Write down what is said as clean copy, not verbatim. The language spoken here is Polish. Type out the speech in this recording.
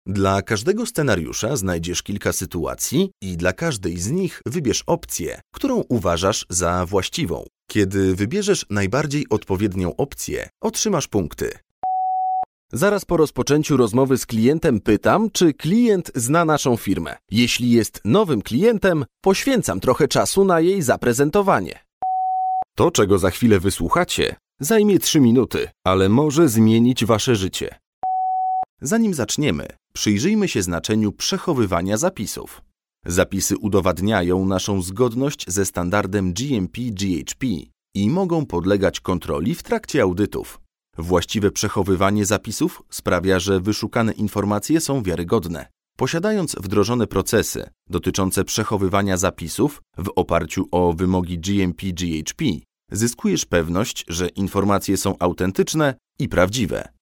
Dla każdego scenariusza znajdziesz kilka sytuacji i dla każdej z nich wybierz opcję, którą uważasz za właściwą. Kiedy wybierzesz najbardziej odpowiednią opcję, otrzymasz punkty. Zaraz po rozpoczęciu rozmowy z klientem pytam, czy klient zna naszą firmę. Jeśli jest nowym klientem, poświęcam trochę czasu na jej zaprezentowanie. To, czego za chwilę wysłuchacie, zajmie 3 minuty, ale może zmienić wasze życie. Zanim zaczniemy, przyjrzyjmy się znaczeniu przechowywania zapisów. Zapisy udowadniają naszą zgodność ze standardem GMP/GHP i mogą podlegać kontroli w trakcie audytów. Właściwe przechowywanie zapisów sprawia, że wyszukane informacje są wiarygodne. Posiadając wdrożone procesy dotyczące przechowywania zapisów w oparciu o wymogi GMP/GHP, zyskujesz pewność, że informacje są autentyczne i prawdziwe.